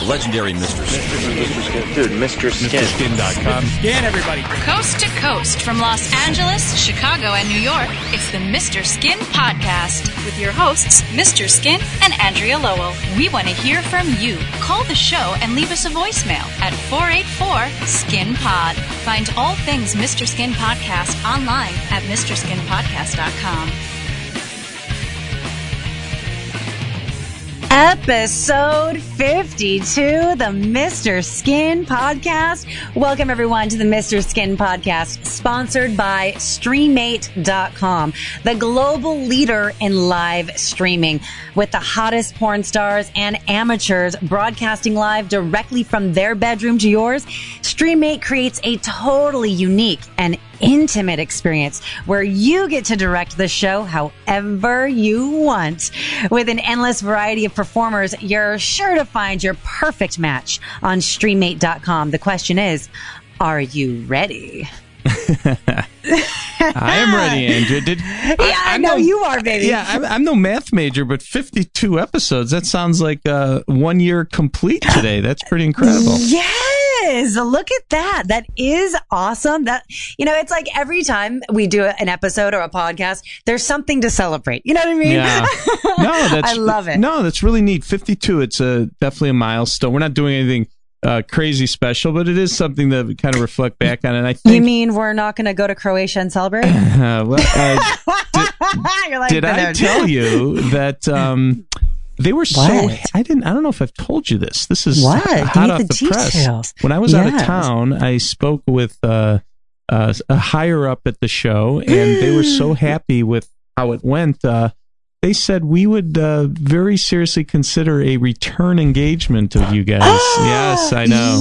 The legendary Mr. Skin. Dude, Mr. Skin. MrSkin.com. Skin, everybody. Coast to coast from Los Angeles, Chicago, and New York, it's the Mr. Skin Podcast with your hosts, Mr. Skin and Andrea Lowell. We want to hear from you. Call the show and leave us a voicemail at 484-SKIN-POD. Find all things Mr. Skin Podcast online at MrSkinPodcast.com. Episode 52, the Mr. Skin Podcast. Welcome, everyone, to the Mr. Skin Podcast, sponsored by Streamate.com, the global leader in live streaming, with the hottest porn stars and amateurs broadcasting live directly from their bedroom to yours. Streamate creates a totally unique and intimate experience where you get to direct the show however you want. With an endless variety of performers, you're sure to find your perfect match on Streamate.com. The question is, are you ready? I am ready, Andrea. I know you are, baby. Yeah, I'm no math major, but 52 episodes, that sounds like 1 year complete today. That's pretty incredible. Yes. Look at that. That is awesome. That, you know, it's like every time we do an episode or a podcast, there's something to celebrate. You know what I mean? Yeah. I love it. No, that's really neat. 52. It's definitely a milestone. We're not doing anything crazy special, but it is something that we kind of reflect back on. And I think, you mean we're not going to go to Croatia and celebrate? Did I tell you that they were I don't know if I've told you this. This is hot off the press. When I was out of town, I spoke with a higher up at the show, and they were so happy with how it went. They said we would very seriously consider a return engagement of you guys. Yes, I know.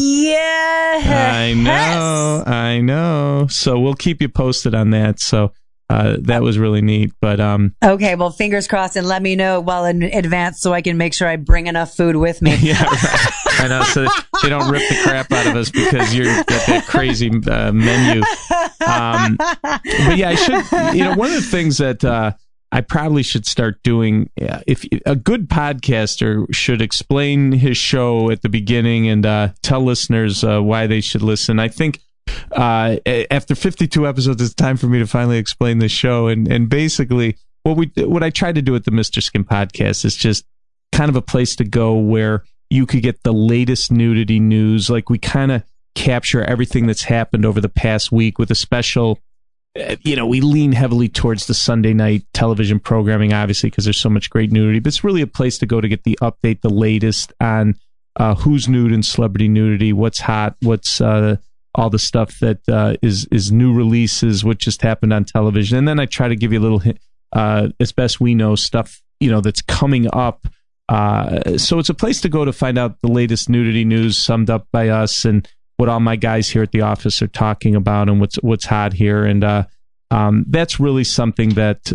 Yeah, I know. So we'll keep you posted on that. So that was really neat. But okay, well, fingers crossed, and let me know well in advance so I can make sure I bring enough food with me. Yeah, right. I know, so they don't rip the crap out of us because you're got that crazy menu. But yeah, I should. You know, one of the things that I probably should start doing, if a good podcaster should explain his show at the beginning and tell listeners why they should listen. I think after 52 episodes, it's time for me to finally explain the show. And basically, what I try to do at the Mr. Skin Podcast is just kind of a place to go where you could get the latest nudity news. Like, we kind of capture everything that's happened over the past week with a special. You know, we lean heavily towards the Sunday night television programming, obviously, because there's so much great nudity. But it's really a place to go to get the update, the latest on who's nude and celebrity nudity, what's hot, what's all the stuff that is new releases, what just happened on television. And then I try to give you a little, as best we know, stuff, you know, that's coming up. So it's a place to go to find out the latest nudity news summed up by us and what all my guys here at the office are talking about and what's hot here. And that's really something that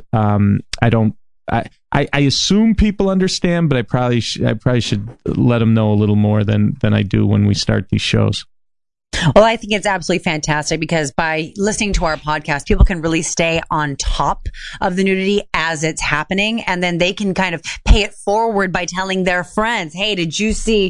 I assume people understand, but I probably should let them know a little more than I do when we start these shows. Well, I think it's absolutely fantastic because by listening to our podcast, people can really stay on top of the nudity as it's happening. And then they can kind of pay it forward by telling their friends, hey, did you see,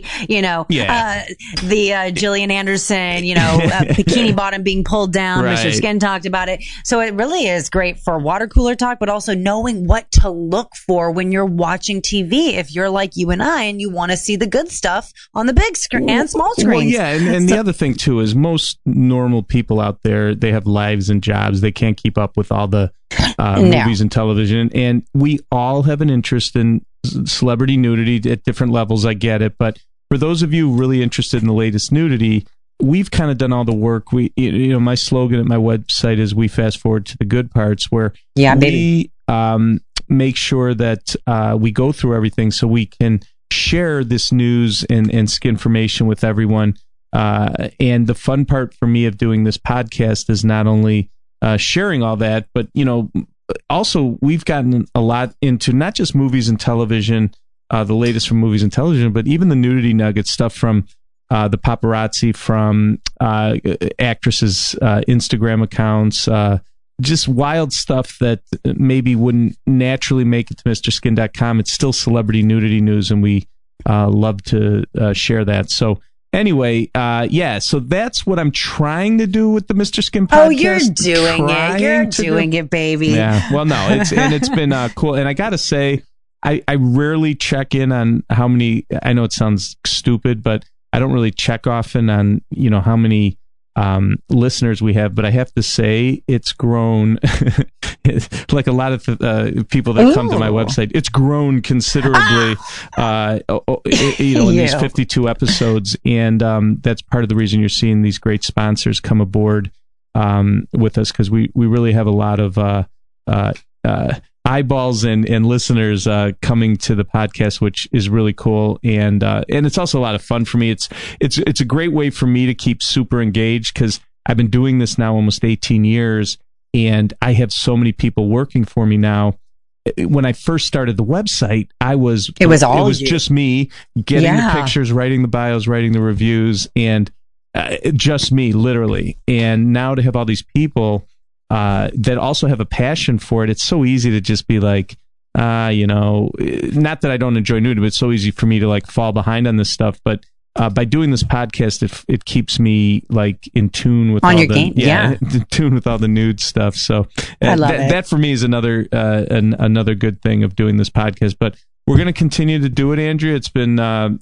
the Gillian Anderson, bikini bottom being pulled down? Right. Mr. Skin talked about it. So it really is great for water cooler talk, but also knowing what to look for when you're watching TV. If you're like you and I and you want to see the good stuff on the big screen and small screens. Well, yeah. And the other thing, too, is most normal people out there, they have lives and jobs. They can't keep up with all the movies and television. And we all have an interest in celebrity nudity at different levels. I get it. But for those of you really interested in the latest nudity, we've kind of done all the work. My slogan at my website is we fast forward to the good parts, where we make sure that we go through everything so we can share this news and skin information with everyone. And the fun part for me of doing this podcast is not only sharing all that, but, also we've gotten a lot into not just movies and television, the latest from movies and television, but even the nudity nugget stuff from the paparazzi, from actresses' Instagram accounts, just wild stuff that maybe wouldn't naturally make it to MrSkin.com. It's still celebrity nudity news, and we love to share that. So anyway, so that's what I'm trying to do with the Mr. Skin podcast. Oh, you're doing it. You're doing it, baby. Yeah. Well, no, it's been cool. And I got to say, I rarely check in on how many, I know it sounds stupid, but I don't really check often on, how many listeners we have, but I have to say it's grown like a lot of people that come to my website. It's grown considerably, in these 52 episodes. And that's part of the reason you're seeing these great sponsors come aboard with us, because we really have a lot of eyeballs and listeners coming to the podcast, which is really cool, and it's also a lot of fun for me. It's a great way for me to keep super engaged, because I've been doing this now almost 18 years, and I have so many people working for me now. When I first started the website, it was just me getting the pictures, writing the bios, writing the reviews, and just me, literally. And now to have all these people that also have a passion for it, it's so easy to just be like, not that I don't enjoy nudity, but it's so easy for me to like fall behind on this stuff. But by doing this podcast, it keeps me like in tune with in tune with all the nude stuff. So I love it. That for me is another another good thing of doing this podcast. But we're going to continue to do it, Andrea. It's been, done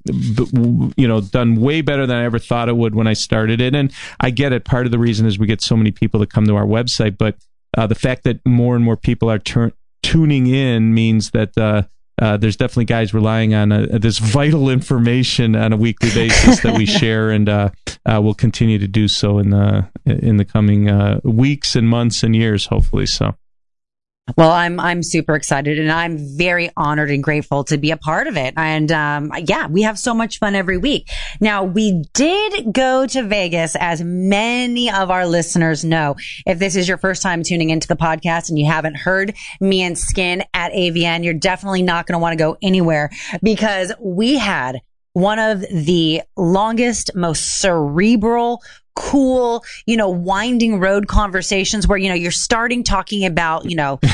way better than I ever thought it would when I started it. And I get it. Part of the reason is we get so many people that come to our website, but the fact that more and more people are tuning in means that there's definitely guys relying on this vital information on a weekly basis that we share, and we'll continue to do so in the coming weeks and months and years, hopefully. So. Well, I'm super excited, and I'm very honored and grateful to be a part of it. And we have so much fun every week. Now, we did go to Vegas, as many of our listeners know. If this is your first time tuning into the podcast and you haven't heard me and Skin at AVN, you're definitely not going to want to go anywhere, because we had one of the longest, most cerebral, cool, winding road conversations where, you're starting talking about,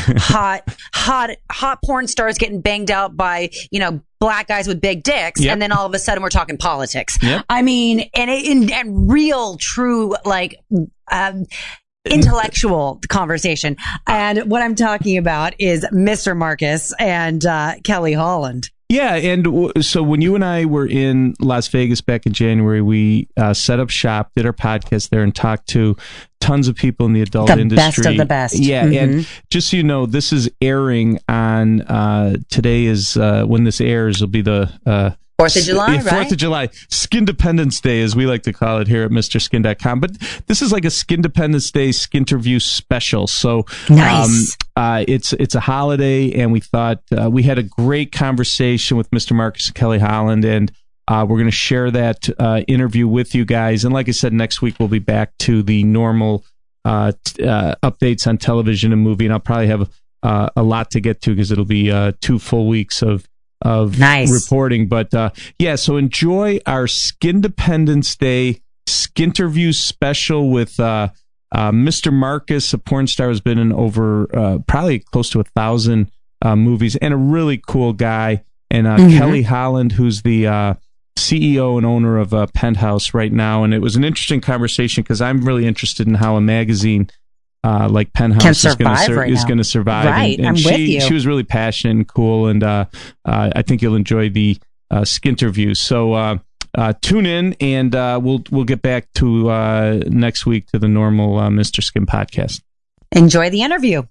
hot porn stars getting banged out by, black guys with big dicks. Yep. And then all of a sudden we're talking politics. Yep. I mean, and real, true, like, intellectual conversation. And what I'm talking about is Mr. Marcus and Kelly Holland. Yeah, and so when you and I were in Las Vegas back in January, we set up shop, did our podcast there, and talked to tons of people in the adult industry. The best of the best. Yeah, and just so you know, this is airing on, today is, when this airs, will be the 4th of July, right? 4th of July. Skindependence Day, as we like to call it here at MrSkin.com. But this is like a Skindependence Day Skinterview special. So nice. It's a holiday, and we thought we had a great conversation with Mr. Marcus and Kelly Holland, and we're going to share that interview with you guys. And like I said, next week we'll be back to the normal updates on television and movie, and I'll probably have a lot to get to, because it'll be 2 full weeks of nice reporting. But so enjoy our Skindependence Day Skinterview special with Mr. Marcus, a porn star who's been in over probably close to 1,000 movies, and a really cool guy, and Kelly Holland, who's the CEO and owner of Penthouse right now. And it was an interesting conversation, because I'm really interested in how a magazine like Penthouse is going to survive. Right, and I'm with you. She was really passionate and cool, and I think you'll enjoy the Skinterview. So tune in, and we'll get back to next week to the normal Mr. Skin podcast. Enjoy the interview.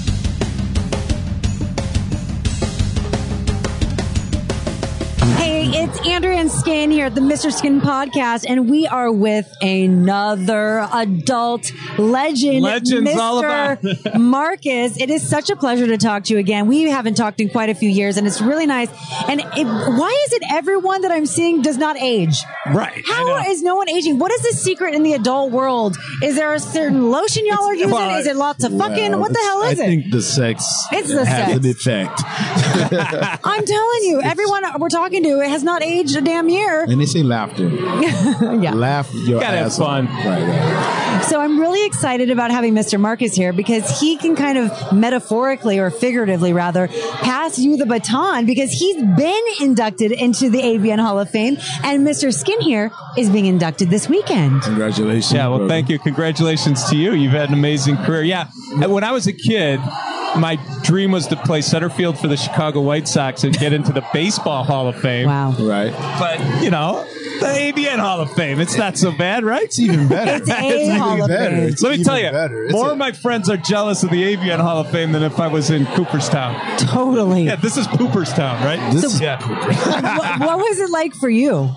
Hey, it's Andrea and Skin here at the Mr. Skin podcast, and we are with another adult legend, Mr. Marcus. It is such a pleasure to talk to you again. We haven't talked in quite a few years, and it's really nice. And why is it everyone that I'm seeing does not age? Right. How is no one aging? What is the secret in the adult world? Is there a certain lotion y'all are using? Is it lots of fucking? What the hell is it? I think the sex has an effect. I'm telling you, everyone we're talking to has not aged a damn year. And they say laughter. Yeah. Laugh your Gotta have ass off. fun. Right. So I'm really excited about having Mr. Marcus here because he can kind of metaphorically or figuratively rather pass you the baton because he's been inducted into the AVN Hall of Fame and Mr. Skin here is being inducted this weekend. Congratulations. Yeah, well, brother. thank you. Congratulations to you. You've had an amazing career. Yeah, when I was a kid, my dream was to play center field for the Chicago White Sox and get into the Baseball Hall of Fame. Wow. Right. But, you know, the AVN Hall of Fame, it's not so bad, right? It's even better. It's a Hall of better. Fame. It's Let me even tell you, better. more of my friends are jealous of the AVN Hall of Fame than if I was in Cooperstown. Totally. Yeah, this is Cooperstown, right? This- yeah. What was it like for you?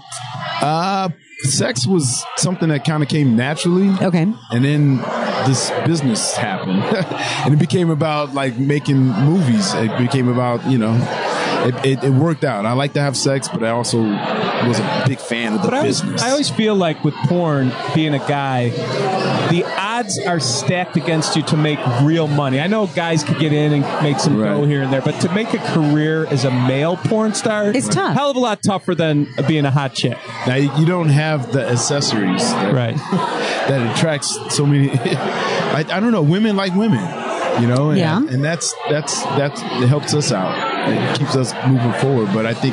Sex was something that kind of came naturally. Okay. And then this business happened. And it became about like making movies. It became about, you know, it worked out. I like to have sex, but I also was a big fan of the business. I always feel like with porn, being a guy, the odds are stacked against you to make real money. I know guys could get in and make some dough here and there, but to make a career as a male porn star It's tough. Hell of a lot tougher than being a hot chick. Now, you don't have the accessories that attracts so many. I don't know. Women like women, you know, and that's it helps us out. It keeps us moving forward. But I think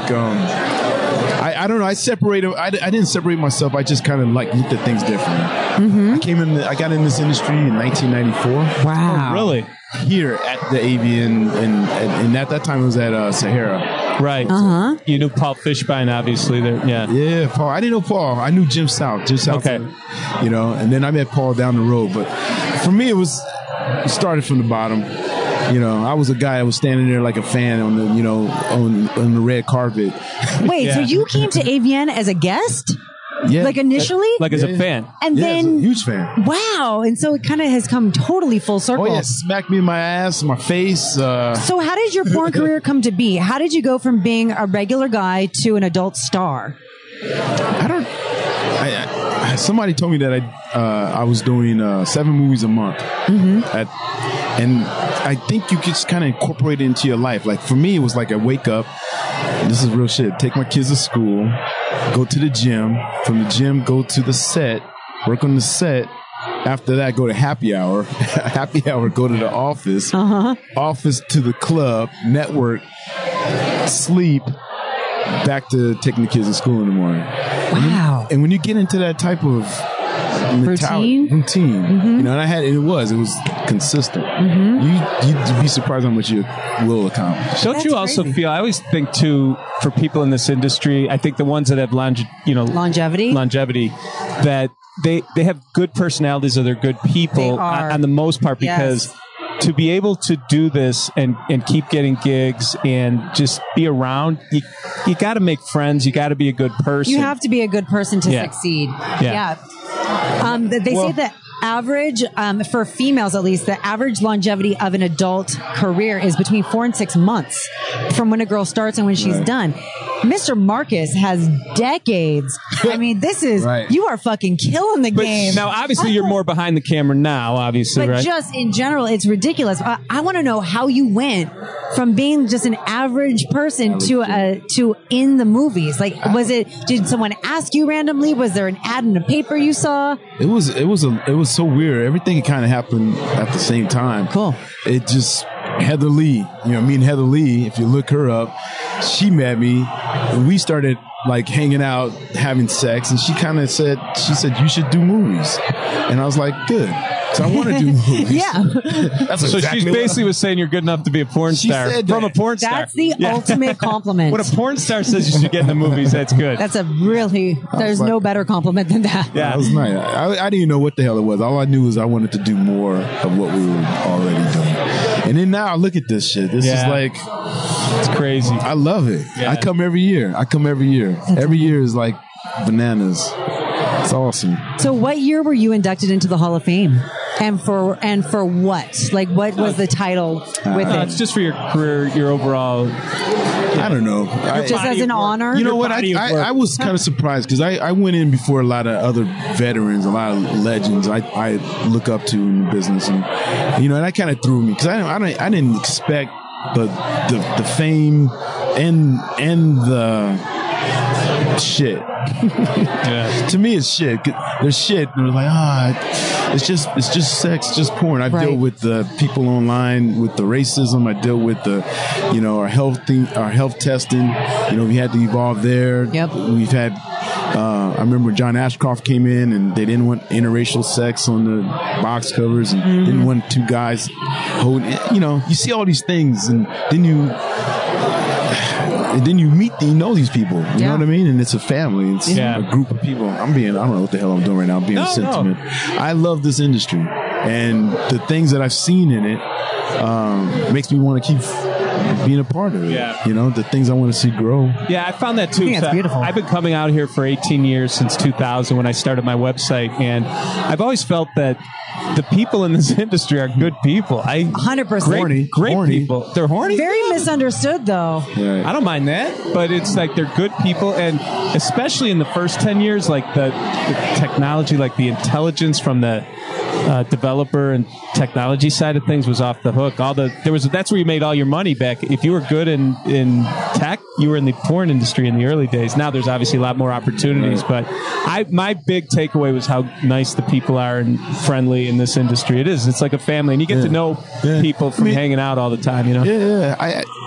I don't know. I separated. I didn't separate myself. I just kind of like looked at things differently. I got in this industry in 1994. Wow. Oh, really? Here at the AVN, and at that time it was at Sahara. Right. Uh-huh. You knew Paul Fishbein, obviously. There. Yeah. Yeah, Paul. I didn't know Paul. I knew Jim South. Okay. You know, and then I met Paul down the road. But for me, it started from the bottom. You know, I was a guy that was standing there like a fan on the, you know, on the red carpet. Wait, so you came to AVN as a guest? Yeah. Like initially? Like as a fan. And Yeah, then, I was a huge fan. wow. And so it kind of has come totally full circle. Oh yeah, smacked me in my ass, my face. So how did your porn career come to be? How did you go from being a regular guy to an adult star? Somebody told me that I was doing 7 movies a month, and I think you just kind of incorporate it into your life. Like for me, it was like I wake up. This is real shit. Take my kids to school, go to the gym. From the gym, go to the set, work on the set. After that, go to happy hour. Happy hour, go to the office. Office to the club, network, sleep. Back to taking the kids to school in the morning. Wow. And when you get into that type of routine, you know, and it was consistent. You'd be surprised how much you will accomplish. Don't you also feel? I always think too, for people in this industry, I think the ones that have longevity, that they have good personalities or they're good people on the most part because. Yes. To be able to do this and keep getting gigs and just be around, you got to make friends. You got to be a good person. You have to be a good person to succeed. Yeah. They say that average, for females at least, the average longevity of an adult career is between 4 and 6 months from when a girl starts and when she's done. Mr. Marcus has decades. I mean, this is, you are fucking killing the game. Now, obviously, you're more behind the camera now, obviously, but right? just in general, it's ridiculous. I want to know how you went from being just an average person to in the movies. Like, did someone ask you randomly? Was there an ad in the paper you saw? It was so weird. Everything kind of happened at the same time. Cool. It just Heather Lee, you know, me and Heather Lee, if you look her up, she met me and we started like hanging out, having sex, and she said, you should do movies. And I was like, good. So I want to do movies. Yeah. That's so she basically was saying you're good enough to be a porn star from a porn star. That's the ultimate compliment. When a porn star says you should get in the movies, that's good. That's there's no better compliment than that. Yeah, that was nice. I didn't even know what the hell it was. All I knew was I wanted to do more of what we were already doing. And then now look at this shit. This is like, it's crazy. I love it. Yeah. I come every year. Every year is like bananas. It's awesome. So what year were you inducted into the Hall of Fame? And for what? Like, what was the title with it? It's just for your career, your overall. I don't know. Just as an honor? You know what? I was kind of surprised because I went in before a lot of other veterans, a lot of legends I look up to in the business. And, you know, and that kind of threw me because I didn't expect the fame and the shit. Yeah. To me, it's shit. There's shit. They're like, it's just sex, just porn. I deal with the people online with the racism. I deal with the, our health testing. We had to evolve there. Yep. We've had. I remember John Ashcroft came in and they didn't want interracial sex on the box covers and didn't want two guys holding. You see all these things and then you meet, these people. You know what I mean? And it's a family. It's a group of people. I don't know what the hell I'm doing right now. I'm being sentiment. I love this industry. And the things that I've seen in it makes me want to keep being a part of it. Yeah. The things I want to see grow. Yeah, I found that too. I think it's beautiful. I've been coming out here for 18 years, since 2000 when I started my website, and I've always felt that the people in this industry are good people. 100%. Great people. They're horny. Very misunderstood, though. Right. I don't mind that, but it's like they're good people, and especially in the first 10 years, like the technology, like the intelligence from the developer and technology side of things was off the hook. That's where you made all your money back. If you were good in tech, you were in the porn industry in the early days. Now there's obviously a lot more opportunities, but my big takeaway was how nice the people are and friendly in this industry. It's like a family, and you get to know people from hanging out all the time. Yeah.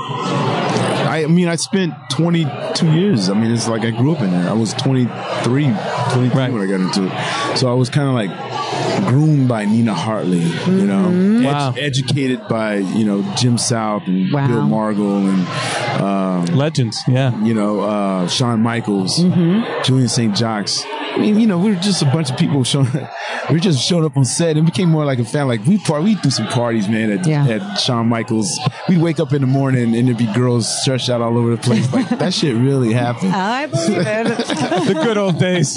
I spent 22 years. It's like I grew up in there. I was 23 when I got into it. So I was kind of like groomed by Nina Hartley, Wow. Educated by, Jim South and Bill Margol and legends. Yeah. Shawn Michaels, Julian St. Jacques. We were just a bunch of people showing up on set and became more like a family. Like we do some parties, man, at Shawn Michaels. We'd wake up in the morning and there'd be girls stretched out all over the place. Like that shit really happened. I believe it. The good old days.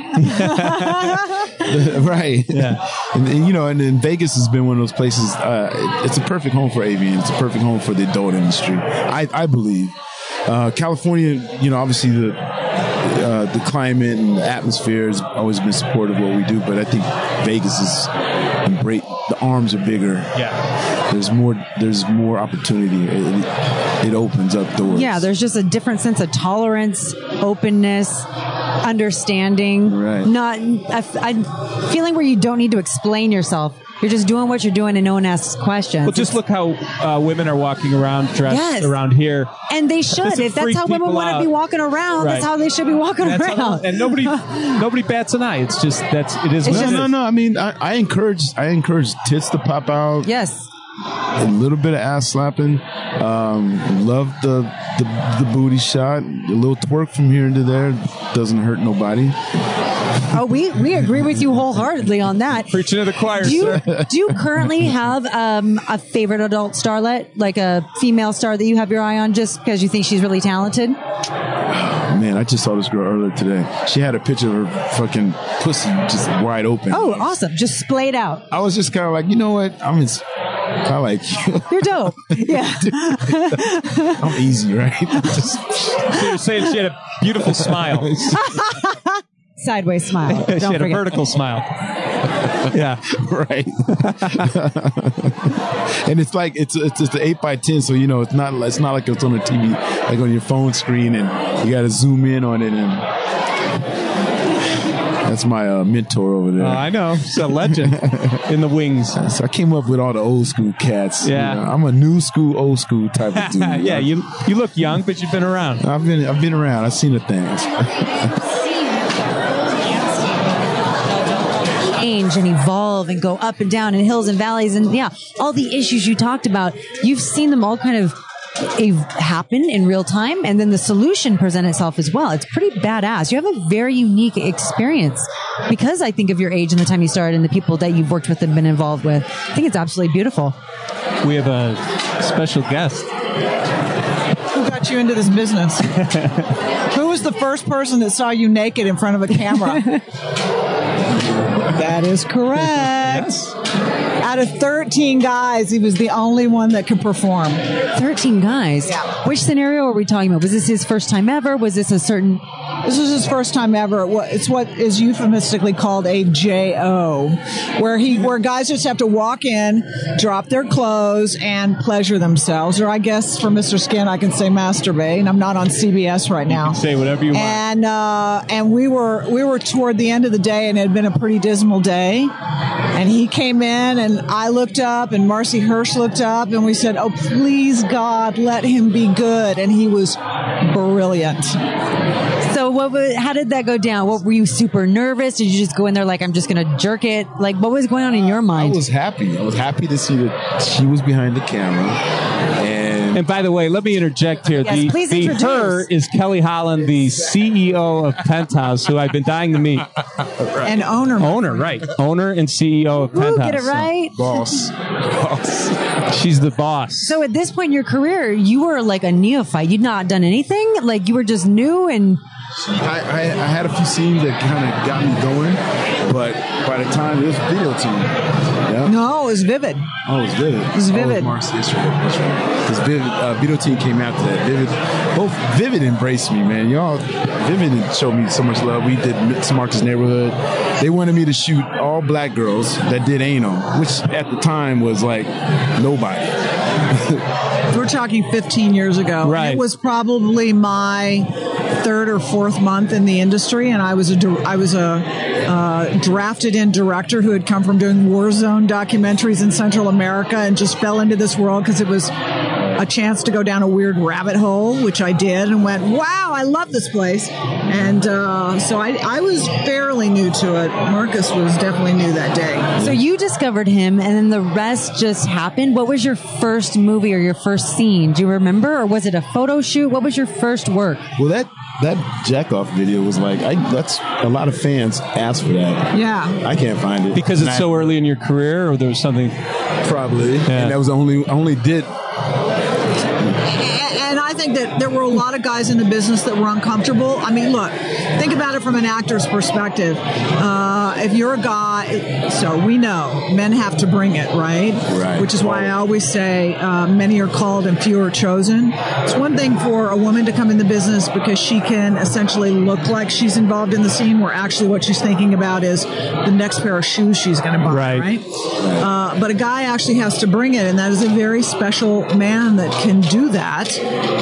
Right. Yeah. And then Vegas has been one of those places. It's a perfect home for AV. It's a perfect home for the adult industry. I believe. California, obviously the climate and the atmosphere has always been supportive of what we do, but I think Vegas is the arms are bigger. Yeah. There's more opportunity. It opens up doors. Yeah, there's just a different sense of tolerance, openness, understanding. Right. Not a feeling where you don't need to explain yourself. You're just doing what you're doing and no one asks questions. Well, just look how women are walking around dressed around here. And they should. If that's how women want to be walking around, that's how they should be walking around. And nobody bats an eye. It's just it is. No. I encourage tits to pop out. Yes. A little bit of ass slapping. Love the booty shot. A little twerk from here to there doesn't hurt nobody. Oh, we agree with you wholeheartedly on that. Preaching to the choir, sir. Do you currently have a favorite adult starlet, like a female star that you have your eye on just because you think she's really talented? Man, I just saw this girl earlier today. She had a picture of her fucking pussy just wide open. Oh, awesome. Just splayed out. I was just kind of like, you know what? I like you. You're dope. Yeah. I'm easy, right? So you're saying she had a beautiful smile. Sideways smile. She had a vertical smile. Yeah. Right. And it's like it's an 8x10, so it's not like it's on a TV, like on your phone screen, and you got to zoom in on it, and that's my mentor over there. I know. It's a legend in the wings. So I came up with all the old school cats. Yeah. I'm a new school, old school type of dude. Yeah, you look young, but you've been around. I've been around. I've seen the things. Change and evolve and go up and down and hills and valleys and all the issues you talked about. You've seen them all kind of happen in real time, and then the solution present itself as well. It's pretty badass. You have a very unique experience because I think of your age and the time you started and the people that you've worked with and been involved with. I think it's absolutely beautiful. We have a special guest. Who got you into this business? Who was the first person that saw you naked in front of a camera? That is correct. Yes. Out of 13 guys, he was the only one that could perform. 13 guys. Yeah. Which scenario are we talking about? Was this his first time ever? Was this a certain... This was his first time ever. It's what is euphemistically called a JO, where guys just have to walk in, drop their clothes, and pleasure themselves. Or I guess for Mr. Skin, I can say masturbate. And I'm not on CBS right now. You can say whatever you want. And we were toward the end of the day, and it had been a pretty dismal day. And he came in, and I looked up, and Marcy Hirsch looked up, and we said, "Oh, please, God, let him be good." And he was brilliant. So how did that go down? What, were you super nervous? Did you just go in there like, I'm just going to jerk it? Like, what was going on in your mind? I was happy. I was happy to see that she was behind the camera. And by the way, let me interject here. Yes, please introduce. Her is Kelly Holland, the CEO of Penthouse, who I've been dying to meet. And owner. Right. Owner and CEO of Penthouse. Get it right. Boss. She's the boss. So at this point in your career, you were like a neophyte. You'd not done anything? Like you were just new and... I had a few scenes that kind of got me going, but by the time it was Video Team. Yeah. No, it was Vivid. Oh, it was Vivid. It was Vivid. Oh, Marcy, that's right. Because Video Team came after that. Vivid embraced me, man. Vivid showed me so much love. We did Smartest Neighborhood. They wanted me to shoot all black girls that did anal, which at the time was like nobody. We're talking 15 years ago. Right. It was probably my third or fourth month in the industry, and I was a drafted-in director who had come from doing war zone documentaries in Central America and just fell into this world because it was a chance to go down a weird rabbit hole, which I did, and went, wow, I love this place. And so I was fairly new to it. Marcus was definitely new that day. So you discovered him, and then the rest just happened. What was your first movie or your first scene? Do you remember? Or was it a photo shoot? What was your first work? Well, that jack-off video was like, that's a lot of fans asked for that. Yeah. I can't find it. Because it's so early in your career, or there was something? Probably. Yeah. And that was I only did. And I think that there were a lot of guys in the business that were uncomfortable. I mean, look, think about it from an actor's perspective. If you're a guy, so we know men have to bring it, right? Right. Which is why I always say many are called and few are chosen. It's one thing for a woman to come in the business because she can essentially look like she's involved in the scene, where actually what she's thinking about is the next pair of shoes she's going to buy, right? But a guy actually has to bring it, and that is a very special man that can do that.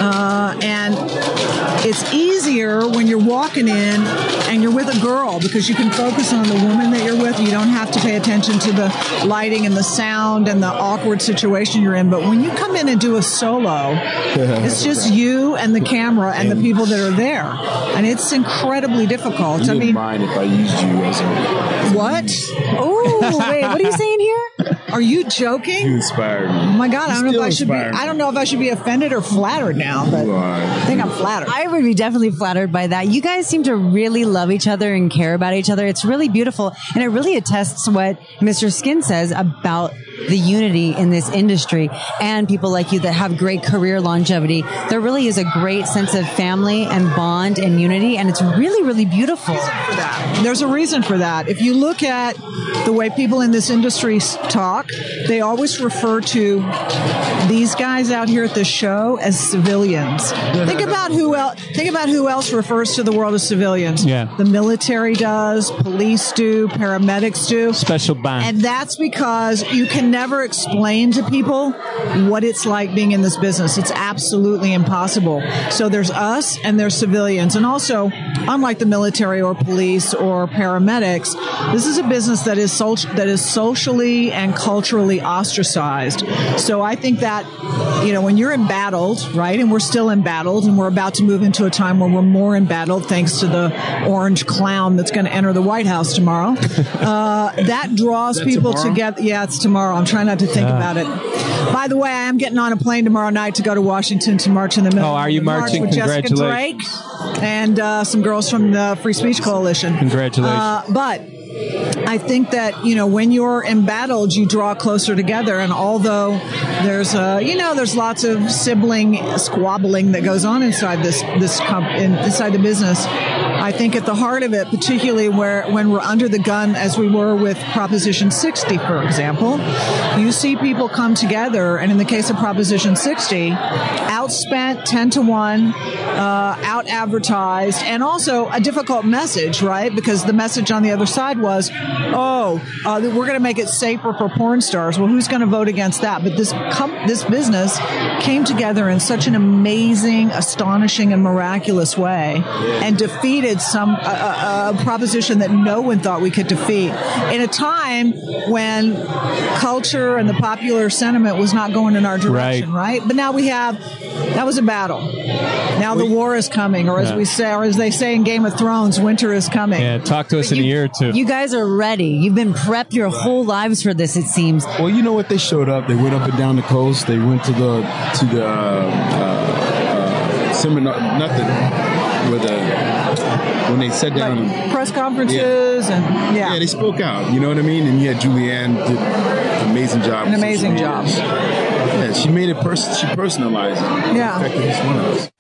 And it's easier when you're walking in and you're with a girl because you can focus on the woman that you're with. You don't have to pay attention to the lighting and the sound and the awkward situation you're in. But when you come in and do a solo, it's just you and the camera and the people that are there. And it's incredibly difficult. You didn't mind if I used you as a... What? Oh, wait, what are you saying here? Are you joking? You inspired me. Oh my God, I don't know if I should be offended or flattered now, but I think I'm flattered. I would be definitely flattered by that. You guys seem to really love each other and care about each other. It's really beautiful. And it really attests to what Mr. Skin says about the unity in this industry and people like you that have great career longevity. There really is a great sense of family and bond and unity, and it's really, really beautiful. There's a reason for that. If you look at the way people in this industry talk, they always refer to these guys out here at the show as civilians. Think about who else refers to the world as civilians. Yeah. The military does, police do, paramedics do. Special bond. And that's because you can never explain to people what it's like being in this business. It's absolutely impossible. So there's us and there's civilians. And also, unlike the military or police or paramedics, this is a business that is socially and culturally ostracized. So I think that, when you're embattled, right, and we're still embattled, and we're about to move into a time where we're more embattled thanks to the orange clown that's going to enter the White House tomorrow, that draws people together. Yeah, it's tomorrow. I'm trying not to think about it. By the way, I am getting on a plane tomorrow night to go to Washington to march in the middle. Oh, are you marching? With Jessica Drake and some girls from the Free Speech Coalition. Congratulations. But I think that, when you're embattled, you draw closer together. And although there's lots of sibling squabbling that goes on inside inside the business, I think at the heart of it, particularly when we're under the gun, as we were with Proposition 60, for example, you see people come together, and in the case of Proposition 60, outspent 10-to-1, out-advertised, and also a difficult message, right? Because the message on the other side was, we're going to make it safer for porn stars. Well, who's going to vote against that? But this business came together in such an amazing, astonishing, and miraculous way and defeated a proposition that no one thought we could defeat in a time when culture and the popular sentiment was not going in our direction, right? But now that was a battle. Now the war is coming, or as they say in Game of Thrones, winter is coming. Yeah, talk to us in a year or two. You guys are ready. You've been prepped your whole lives for this, it seems. Well, you know what? They showed up. They went up and down the coast. They went to the seminar, when they sat down. Like press conferences and they spoke out. You know what I mean? And Julianne did an amazing job. An amazing job. Yeah, she made it she personalized it. Yeah. It affected each one of us.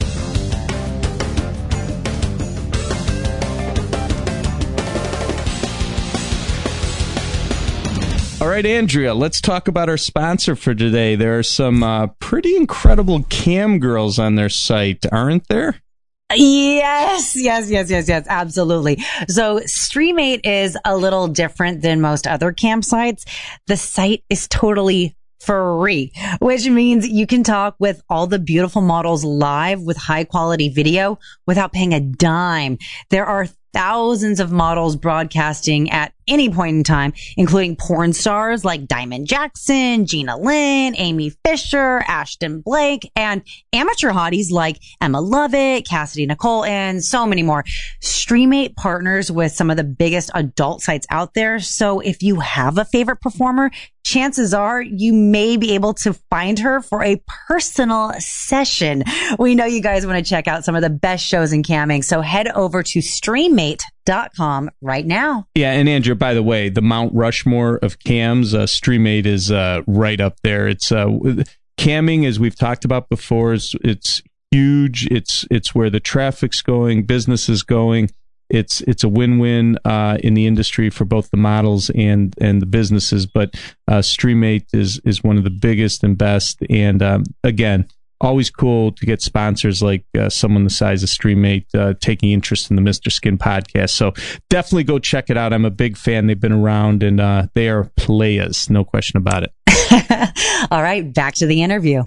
All right, Andrea, let's talk about our sponsor for today. There are some pretty incredible cam girls on their site, aren't there? Yes, absolutely. So Streamate is a little different than most other campsites. The site is totally free, which means you can talk with all the beautiful models live with high quality video without paying a dime. There are thousands of models broadcasting at any point in time, including porn stars like Diamond Jackson, Gina Lynn, Amy Fisher, Ashton Blake, and amateur hotties like Emma Lovett, Cassidy Nicole, and so many more. Streamate partners with some of the biggest adult sites out there. So if you have a favorite performer, chances are you may be able to find her for a personal session. We know you guys want to check out some of the best shows in camming. So head over to Streamate.com right now. Yeah, and Andrew, by the way, the Mount Rushmore of cams, Streamate is right up there. It's camming, as we've talked about before, it's huge. It's where the traffic's going, business is going. It's a win-win in the industry for both the models and the businesses. But Streamate is one of the biggest and best. And again, always cool to get sponsors like someone the size of Streamate taking interest in the Mr. Skin podcast. So definitely go check it out. I'm a big fan. They've been around and they are players, no question about it. All right, back to the interview.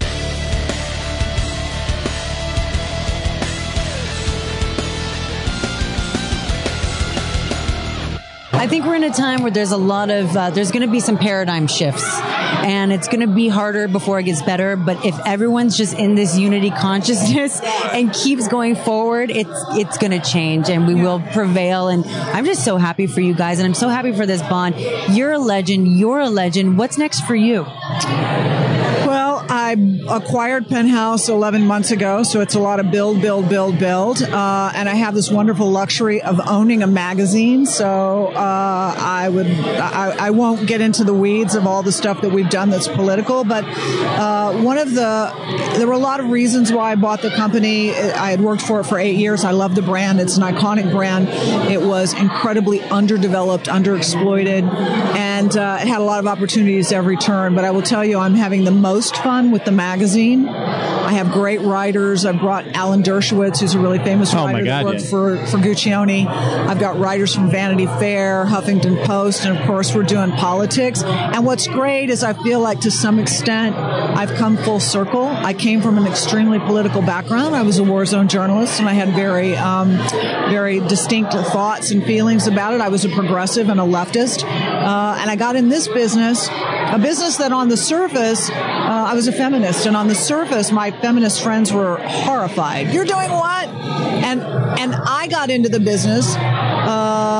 I think we're in a time where there's a lot of, there's going to be some paradigm shifts and it's going to be harder before it gets better. But if everyone's just in this unity consciousness and keeps going forward, it's going to change and we will prevail. And I'm just so happy for you guys. And I'm so happy for this bond. You're a legend. You're a legend. What's next for you? Well, I acquired Penthouse 11 months ago, so it's a lot of build. And I have this wonderful luxury of owning a magazine, so I won't get into the weeds of all the stuff that we've done that's political, but there were a lot of reasons why I bought the company. I had worked for it for 8 years. I love the brand. It's an iconic brand. It was incredibly underdeveloped, underexploited, and it had a lot of opportunities every turn. But I will tell you, I'm having the most fun with the magazine. I have great writers. I've brought Alan Dershowitz, who's a really famous writer that worked for Guccione. I've got writers from Vanity Fair, Huffington Post, and of course we're doing politics. And what's great is I feel like to some extent I've come full circle. I came from an extremely political background. I was a war zone journalist and I had very distinct thoughts and feelings about it. I was a progressive and a leftist. And I got in this business, a business that on the surface, I was a feminist, and on the surface, my feminist friends were horrified. You're doing what? And I got into the business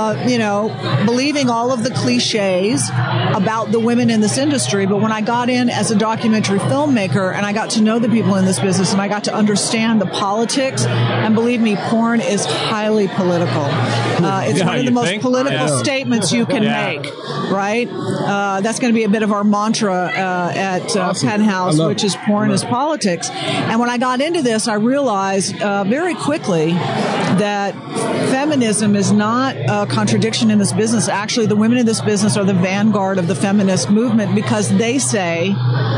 believing all of the cliches about the women in this industry. But when I got in as a documentary filmmaker and I got to know the people in this business and I got to understand the politics, and believe me, porn is highly political. It's one of the most political statements you can make, right? That's going to be a bit of our mantra at Penthouse, which is porn is politics. And when I got into this, I realized very quickly that feminism is not a contradiction in this business. Actually, the women in this business are the vanguard of the feminist movement because they say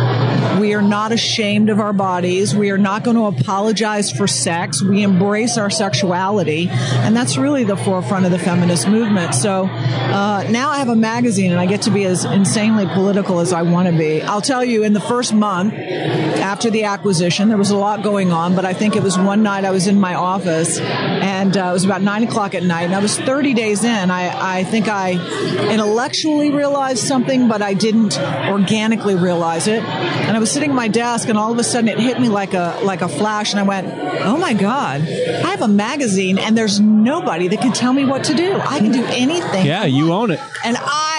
we are not ashamed of our bodies. We are not going to apologize for sex. We embrace our sexuality. And that's really the forefront of the feminist movement. So now I have a magazine and I get to be as insanely political as I want to be. I'll tell you, in the first month after the acquisition, there was a lot going on, but I think it was one night I was in my office and it was about 9 o'clock at night and I was 30 days in. I think I intellectually realized something, but I didn't organically realize it. And I was sitting at my desk and all of a sudden it hit me like a flash and I went, oh my God, I have a magazine and there's nobody that can tell me what to do. I can do anything. Yeah, you own it. And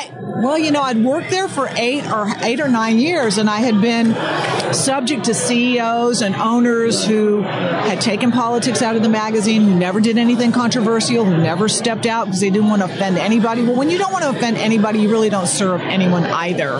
I'd worked there for 8 or 9 years and I had been subject to CEOs and owners who had taken politics out of the magazine, who never did anything controversial, who never stepped out because they didn't want to offend anybody. Well, when you don't want to offend anybody, you really don't serve anyone either.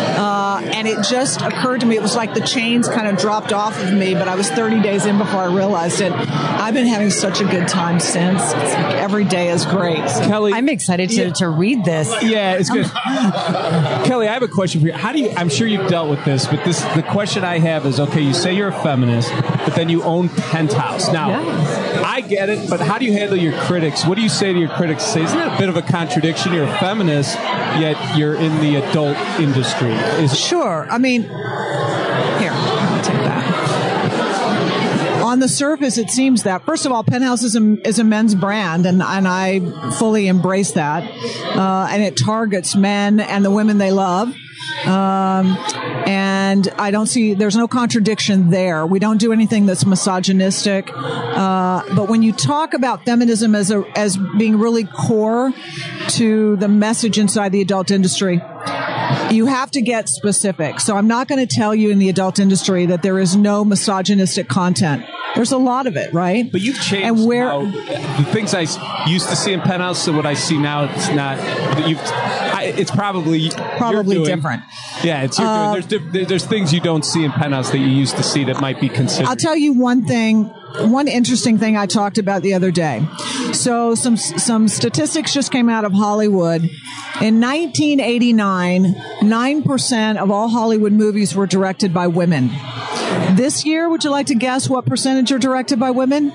And it just occurred to me, it was like the chains kind of dropped off of me, but I was 30 days in before I realized it. I've been having such a good time since. It's like every day is great. So. Kelly, I'm excited to read this. Yeah, it's good. Kelly, I have a question for you. I'm sure you've dealt with this, but the question I have is, okay, you say you're a feminist, but then you own Penthouse. Now, I get it, but how do you handle your critics? What do you say to your critics? Say, isn't that a bit of a contradiction? You're a feminist, yet you're in the adult industry. Sure. I mean, here, I'll take that. On the surface, it seems that, first of all, Penthouse is a men's brand, and I fully embrace that. And it targets men and the women they love. And I don't see, there's no contradiction there. We don't do anything that's misogynistic. But when you talk about feminism as being really core to the message inside the adult industry, you have to get specific. So I'm not going to tell you in the adult industry that there is no misogynistic content. There's a lot of it, right? But you've changed and the things I used to see in Penthouse and what I see now. It's not. It's probably different. Yeah, it's you're doing. There's things you don't see in Penthouse that you used to see that might be considered. I'll tell you one thing. One interesting thing I talked about the other day. So some statistics just came out of Hollywood. In 1989, 9% of all Hollywood movies were directed by women. This year, would you like to guess what percentage are directed by women?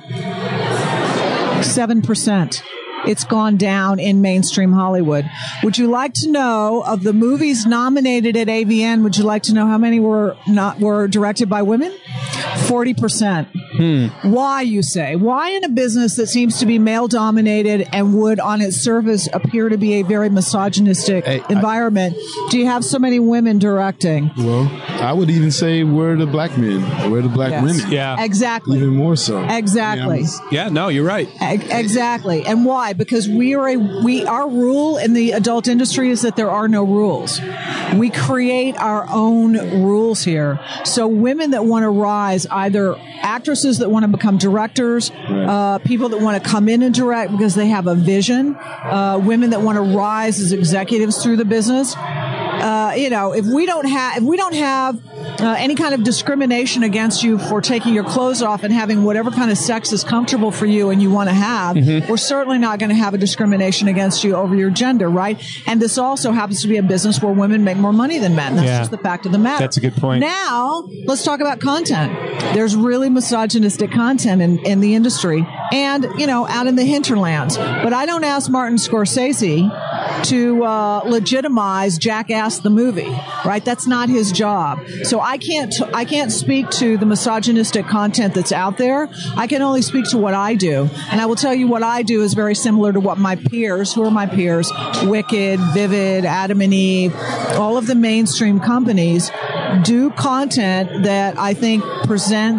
7%. It's gone down in mainstream Hollywood. Would you like to know, of the movies nominated at AVN, would you like to know how many were directed by women? 40%. Why, you say? Why in a business that seems to be male-dominated and would, on its surface, appear to be a very misogynistic environment, do you have so many women directing? Well, I would even say we're the black men. We're the black women. Yeah. Exactly. Even more so. Exactly. Yeah, no, you're right. Exactly. And why? Because our rule in the adult industry is that there are no rules. We create our own rules here. So women that want to rise, either actresses that want to become directors, people that want to come in and direct because they have a vision, women that want to rise as executives through the business. If we don't have any kind of discrimination against you for taking your clothes off and having whatever kind of sex is comfortable for you and you want to have, we're certainly not going to have a discrimination against you over your gender, right? And this also happens to be a business where women make more money than men. That's just the fact of the matter. That's a good point. Now, let's talk about content. There's really misogynistic content in the industry and, out in the hinterlands. But I don't ask Martin Scorsese to legitimize Jackass the movie, right? That's not his job. So I can't speak to the misogynistic content that's out there. I can only speak to what I do. And I will tell you what I do is very similar to what my peers, who are my peers, Wicked, Vivid, Adam and Eve, all of the mainstream companies do content that I think presents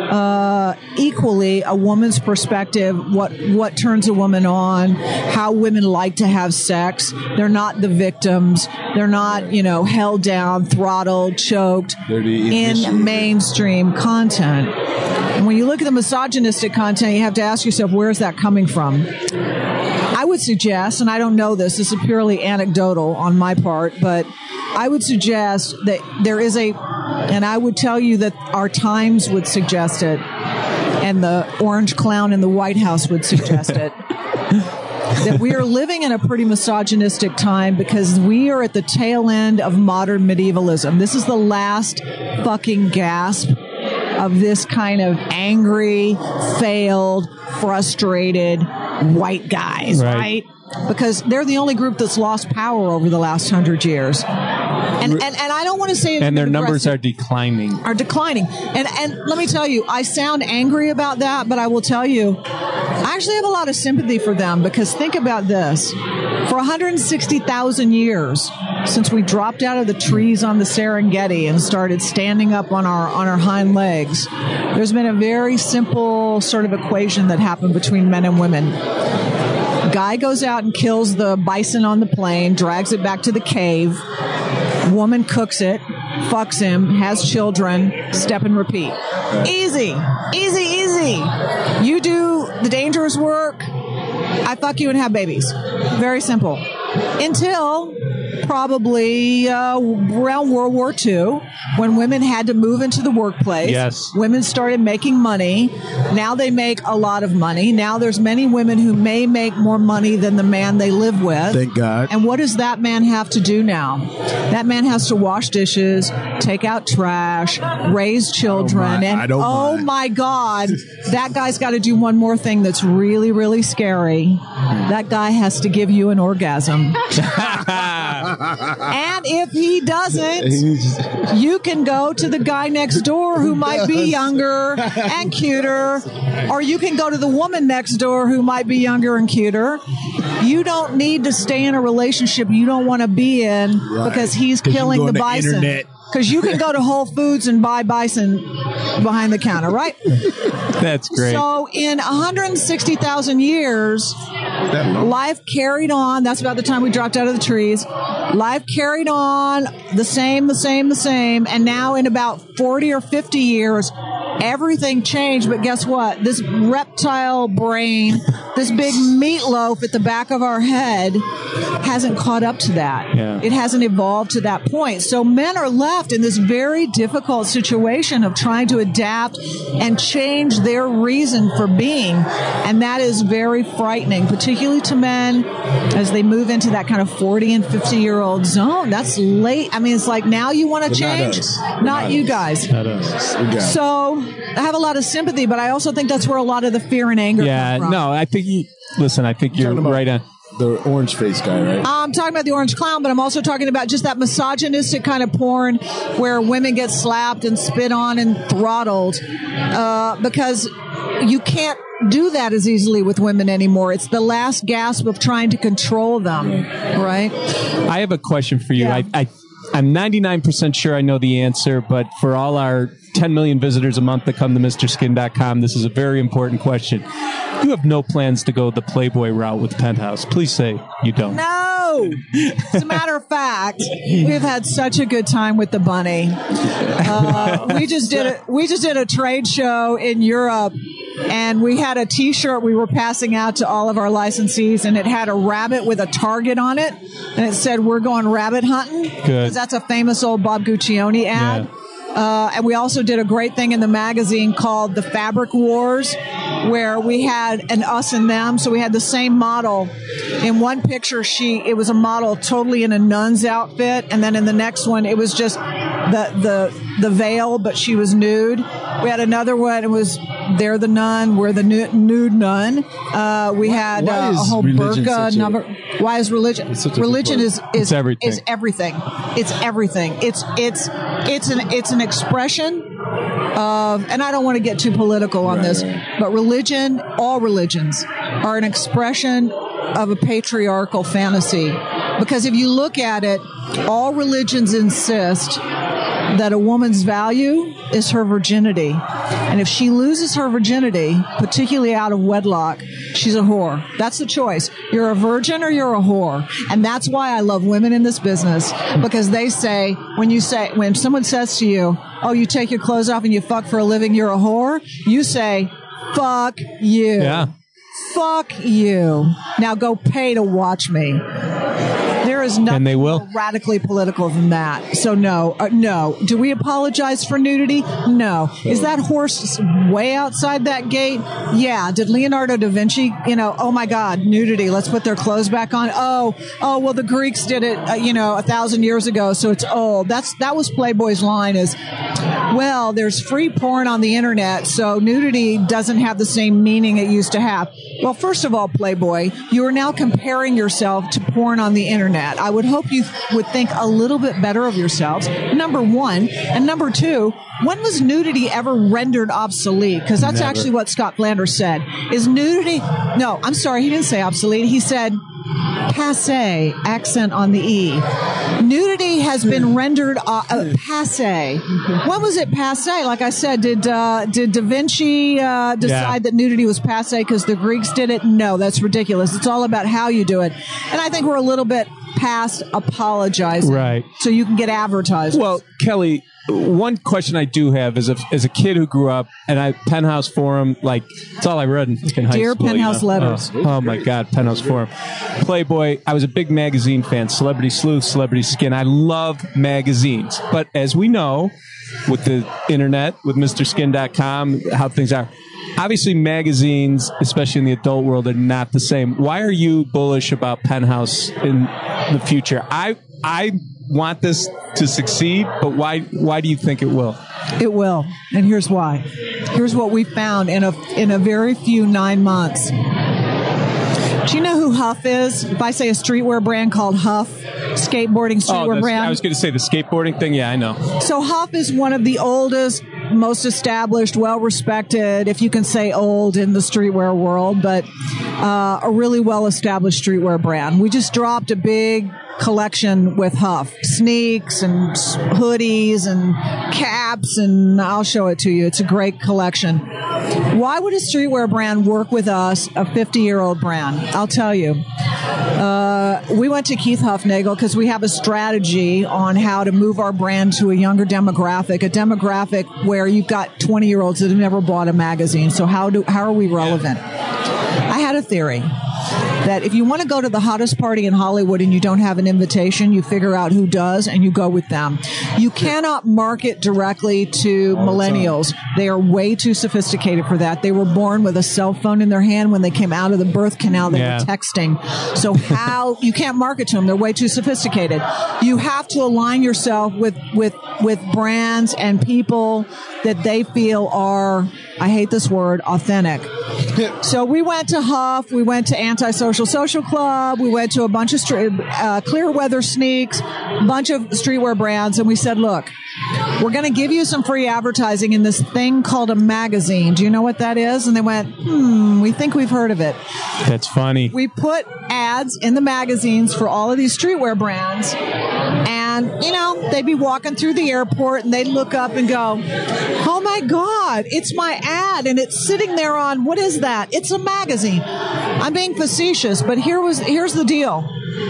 equally a woman's perspective, what turns a woman on, how women like to have sex. They're not the victims. They're not, held down, throttled, choked in mainstream content. And when you look at the misogynistic content, you have to ask yourself, where is that coming from? I would suggest, and I don't know this is purely anecdotal on my part, but I would suggest that there is and I would tell you that our Times would suggest it, and the orange clown in the White House would suggest it, that we are living in a pretty misogynistic time because we are at the tail end of modern medievalism. This is the last fucking gasp of this kind of angry, failed, frustrated white guys, right? Because they're the only group that's lost power over the last 100 years. And I don't want to say... And their numbers are declining. And let me tell you, I sound angry about that, but I will tell you, I actually have a lot of sympathy for them, because think about this. For 160,000 years, since we dropped out of the trees on the Serengeti and started standing up on our hind legs, there's been a very simple sort of equation that happened between men and women. Guy goes out and kills the bison on the plain, drags it back to the cave. Woman cooks it, fucks him, has children, step and repeat. Easy. You do the dangerous work, I fuck you and have babies. Very simple. Until probably around World War II, when women had to move into the workplace. Yes. Women started making money. Now they make a lot of money. Now there's many women who may make more money than the man they live with. Thank God. And what does that man have to do now? That man has to wash dishes, take out trash, raise children. My God, that guy's got to do one more thing that's really, really scary. That guy has to give you an orgasm. And if he doesn't, you can go to the guy next door who might be younger and cuter, or you can go to the woman next door who might be younger and cuter. You don't need to stay in a relationship you don't want to be in because he's killing the bison. Because you can go to Whole Foods and buy bison behind the counter, right? That's great. So in 160,000 years, life carried on. That's about the time we dropped out of the trees. Life carried on the same. And now in about 40 or 50 years, everything changed. But guess what? This reptile brain, this big meatloaf at the back of our head hasn't caught up to that. Yeah. It hasn't evolved to that point. So men are left in this very difficult situation of trying to adapt and change their reason for being. And that is very frightening, particularly to men as they move into that kind of 40 and 50-year-old zone. That's late. I mean, it's like now you want to change. Not you guys. Not us. So I have a lot of sympathy, but I also think that's where a lot of the fear and anger come from. No, I think you're right on. The orange face guy, right? I'm talking about the orange clown, but I'm also talking about just that misogynistic kind of porn where women get slapped and spit on and throttled because you can't do that as easily with women anymore. It's the last gasp of trying to control them, right? I have a question for you. Yeah. I'm 99% sure I know the answer, but for all our 10 million visitors a month that come to MrSkin.com, this is a very important question. You have no plans to go the Playboy route with Penthouse. Please say you don't. No. As a matter of fact, we've had such a good time with the bunny. We just did a trade show in Europe, and we had a T-shirt we were passing out to all of our licensees, and it had a rabbit with a target on it, and it said, "We're going rabbit hunting." Good. Because that's a famous old Bob Guccione ad. Yeah. And we also did a great thing in the magazine called The Fabric Wars, where we had an us and them. So we had the same model. In one picture, it was a model totally in a nun's outfit. And then in the next one, it was just the veil, but she was nude. We had another one. It was they're the nun, we're the nude nun. We had a whole burqa number. Why is religion? Religion is everything. Is everything. It's everything. It's an expression of, and I don't want to get too political on this, but religion, all religions, are an expression of a patriarchal fantasy. Because if you look at it, all religions insist that a woman's value is her virginity. And if she loses her virginity, particularly out of wedlock, she's a whore. That's the choice. You're a virgin or you're a whore. And that's why I love women in this business, because they say, when someone says to you, oh, you take your clothes off and you fuck for a living, you're a whore, you say, fuck you. Yeah. Fuck you. Now go pay to watch me. There is nothing more radically political than that. So no. Do we apologize for nudity? No. Is that horse way outside that gate? Yeah. Did Leonardo da Vinci, oh my God, nudity, let's put their clothes back on. Oh, well, the Greeks did it, 1,000 years ago, so it's old. That was Playboy's line is, well, there's free porn on the internet, so nudity doesn't have the same meaning it used to have. Well, first of all, Playboy, you are now comparing yourself to porn on the internet. I would hope you would think a little bit better of yourselves, number one. And number two, when was nudity ever rendered obsolete? Because that's actually what Scott Flanders said. Is nudity... No, I'm sorry, he didn't say obsolete. He said passé, accent on the E. Nudity has been rendered passé. When was it passé? Like I said, did Da Vinci decide that nudity was passé because the Greeks did it? No, that's ridiculous. It's all about how you do it. And I think we're a little bit past apologizing. Right. So you can get advertisers. Well, Kelly, one question I do have is, as a kid who grew up, and Penthouse Forum, it's all I read in high school. Dear Penthouse letters. Oh my God, Penthouse Forum. Playboy, I was a big magazine fan, Celebrity Sleuth, Celebrity Skin. I love magazines. But as we know, with the internet, with MrSkin.com, how things are, obviously magazines, especially in the adult world, are not the same. Why are you bullish about Penthouse in the future? I want this to succeed, but why do you think it will? It will, and here's why. Here's what we found in a very few 9 months. Do you know who Huff is? If I say a streetwear brand called Huff, skateboarding streetwear brand. I was going to say the skateboarding thing. Yeah, I know. So Huff is one of the oldest, most established, well-respected, if you can say old in the streetwear world, but a really well-established streetwear brand. We just dropped a big collection with Huff, sneaks and hoodies and caps, and I'll show it to you. It's a great collection. Why would a streetwear brand work with us, a 50-year-old brand? I'll tell you. We went to Keith Huffnagel because we have a strategy on how to move our brand to a younger demographic, a demographic where you've got 20-year-olds that have never bought a magazine. So how are we relevant? I had a theory that if you want to go to the hottest party in Hollywood and you don't have an invitation, you figure out who does and you go with them. You cannot market directly to millennials. They are way too sophisticated for that. They were born with a cell phone in their hand. When they came out of the birth canal, they were texting. So you can't market to them. They're way too sophisticated. You have to align yourself with brands and people that they feel are, I hate this word, authentic. So we went to Huff, we went to Antisocial Social Club, we went to a bunch of clear weather sneaks, a bunch of streetwear brands, and we said, look, we're going to give you some free advertising in this thing called a magazine. Do you know what that is? And they went, we think we've heard of it. That's funny. We put ads in the magazines for all of these streetwear brands, and, they'd be walking through the airport and they'd look up and go, oh my God, it's my ad, and it's sitting there on, what is that? It's a magazine. I'm being facetious, but here's the deal.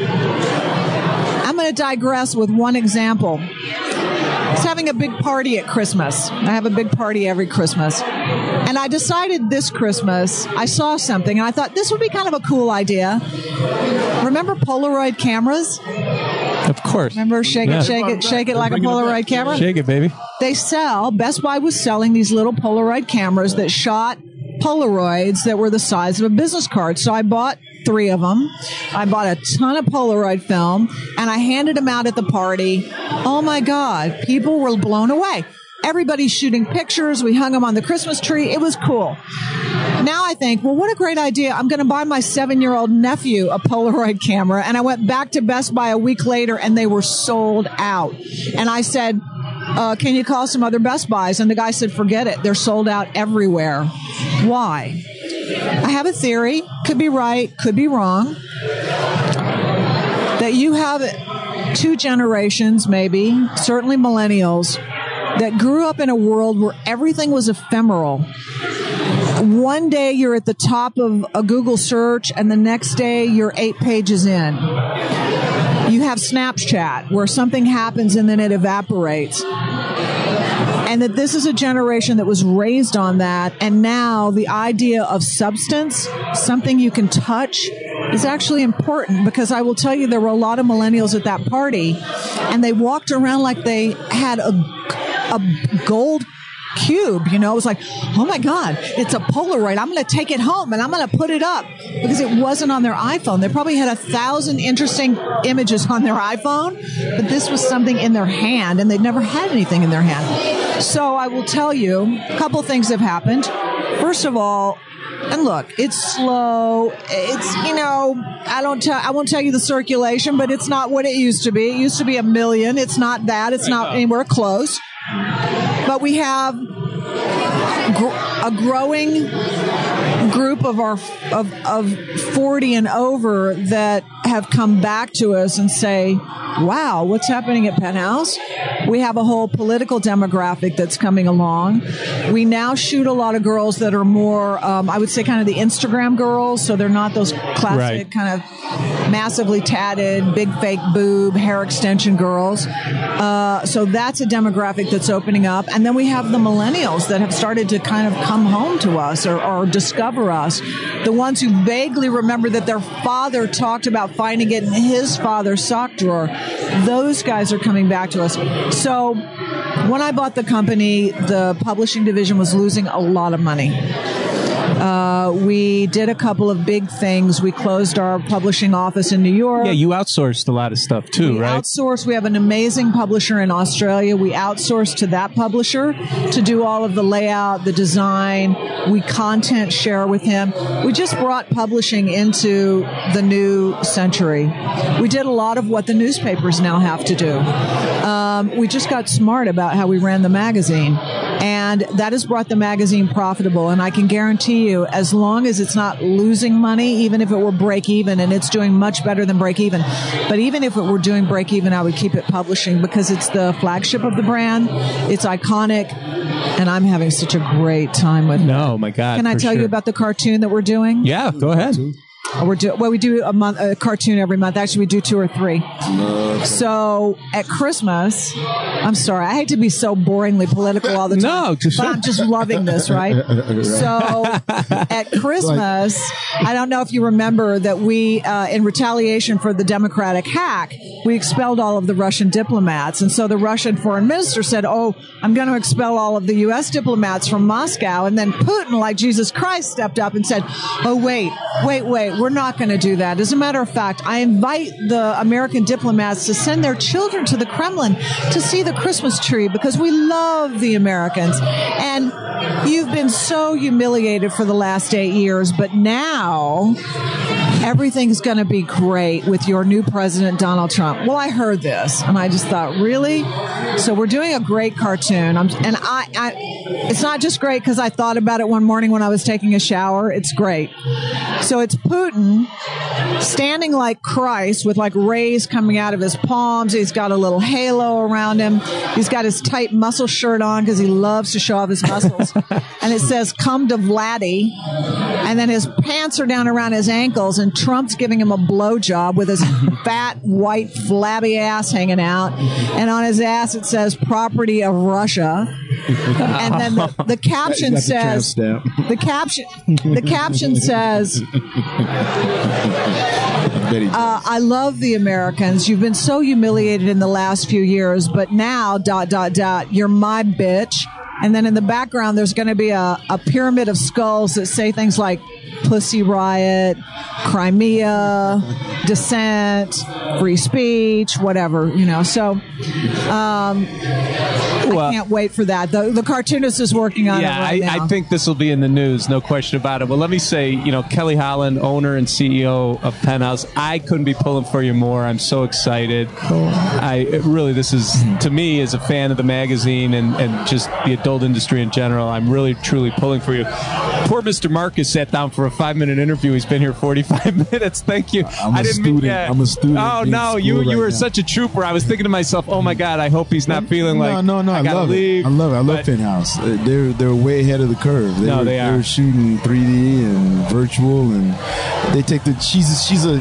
I'm going to digress with one example. I was having a big party at Christmas. I have a big party every Christmas. And I decided this Christmas, I saw something, and I thought this would be kind of a cool idea. Remember Polaroid cameras? Of course. Remember, shake it like a Polaroid camera? Shake it, baby. Best Buy was selling these little Polaroid cameras that shot Polaroids that were the size of a business card. So I bought 3 of them. I bought a ton of Polaroid film, and I handed them out at the party. Oh my God, people were blown away. Everybody's shooting pictures. We hung them on the Christmas tree. It was cool. Now I think, well, what a great idea. I'm going to buy my 7-year-old nephew a Polaroid camera. And I went back to Best Buy a week later, and they were sold out. And I said, can you call some other Best Buys? And the guy said, forget it. They're sold out everywhere. Why? I have a theory. Could be right, could be wrong. That you have 2 generations, maybe, certainly millennials, that grew up in a world where everything was ephemeral. One day you're at the top of a Google search, and the next day you're 8 pages in. You have Snapchat, where something happens and then it evaporates. And that this is a generation that was raised on that, and now the idea of substance, something you can touch, is actually important, because I will tell you there were a lot of millennials at that party, and they walked around like they had a gold cube. You know, it was like, oh my God, it's a Polaroid. I'm going to take it home and I'm going to put it up, because it wasn't on their iPhone. They probably had 1,000 interesting images on their iPhone, but this was something in their hand, and they'd never had anything in their hand. So I will tell you, a couple things have happened. First of all, and look, it's slow. It's, you know, I won't tell you the circulation, but it's not what it used to be. It used to be 1 million. It's not that. It's not anywhere close. But we have a growing group of 40 and over that have come back to us and say, wow, what's happening at Penthouse? We have a whole political demographic that's coming along. We now shoot a lot of girls that are more, I would say, kind of the Instagram girls. So they're not those classic kind of massively tatted, big fake boob, hair extension girls. So that's a demographic that's opening up. And then we have the millennials that have started to kind of come home to us or discover us. The ones who vaguely remember that their father talked about finding it in his father's sock drawer. Those guys are coming back to us. So when I bought the company, the publishing division was losing a lot of money. We did a couple of big things. We closed our publishing office in New York. Yeah, you outsourced a lot of stuff too, right? Outsourced. We have an amazing publisher in Australia. We outsourced to that publisher to do all of the layout, the design. We content share with him. We just brought publishing into the new century. We did a lot of what the newspapers now have to do. We just got smart about how we ran the magazine. And that has brought the magazine profitable. And I can guarantee you, as long as it's not losing money, even if it were break even, and it's doing much better than break even. But even if it were doing break even, I would keep it publishing, because it's the flagship of the brand. It's iconic. And I'm having such a great time with it. No, my God. Can I tell you about the cartoon that we're doing? Yeah, go ahead. We do a cartoon every month. Actually, we do 2 or 3. So at Christmas, I'm sorry, I hate to be so boringly political all the time. But I'm just loving this, right? So at Christmas, I don't know if you remember that we, in retaliation for the Democratic hack, we expelled all of the Russian diplomats. And so the Russian foreign minister said, oh, I'm going to expel all of the U.S. diplomats from Moscow. And then Putin, like Jesus Christ, stepped up and said, oh, wait, we're not going to do that. As a matter of fact, I invite the American diplomats to send their children to the Kremlin to see the Christmas tree, because we love the Americans. And you've been so humiliated for the last 8 years, but now everything's going to be great with your new president, Donald Trump. Well, I heard this, and I just thought, really? So we're doing a great cartoon. It's not just great because I thought about it one morning when I was taking a shower. It's great. So it's Putin standing like Christ with like rays coming out of his palms. He's got a little halo around him. He's got his tight muscle shirt on because he loves to show off his muscles. And it says, come to Vladdy. And then his pants are down around his ankles, and Trump's giving him a blowjob with his fat, white, flabby ass hanging out. And on his ass it says, property of Russia. And then the caption says, the caption says, I love the Americans. You've been so humiliated in the last few years, but now, ... you're my bitch. And then in the background, there's going to be a pyramid of skulls that say things like Pussy Riot, Crimea, dissent, free speech, whatever, you know. So I can't wait for that. The cartoonist is working on it right now. I think this will be in the news, no question about it. Well, let me say, you know, Kelly Holland, owner and CEO of Penthouse, I couldn't be pulling for you more. I'm so excited. Cool. This is, to me, as a fan of the magazine and just the adult industry in general, I'm really, truly pulling for you. Poor Mr. Marcus sat down for a 5-minute interview. He's been here 45 minutes. Thank you. I'm a student. I'm a student. Oh, no. You were such a trooper. I was thinking to myself, oh, my God, I hope he's not feeling like No, I gotta love leave. it. I love it. I love Penthouse. They're way ahead of the curve. They are. They're shooting 3D and virtual, and they take the. She's a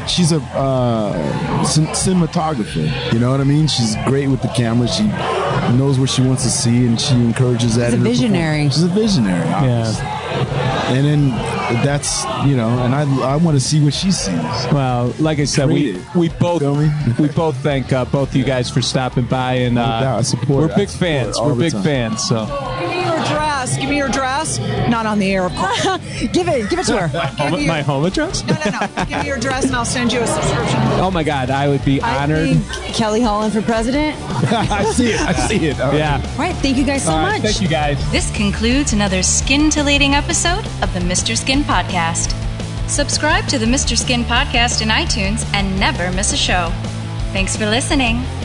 cinematographer. You know what I mean? She's great with the camera. She knows what she wants to see, and she encourages that. She's a visionary. She's a visionary. Obviously. And then that's, and I want to see what she sees. Well, like I said, we both thank both of you guys for stopping by, and I support. We're big fans. We're big fans. So Give me your address. Not on the air, of course. Give it to her. my home address? No. Give me your address and I'll send you a subscription. Oh my God, I would be honored. I think Kelly Holland for president. I see it. Yeah. All right, thank you guys so much. Thank you guys. This concludes another skin-titillating episode of the Mr. Skin Podcast. Subscribe to the Mr. Skin Podcast in iTunes and never miss a show. Thanks for listening.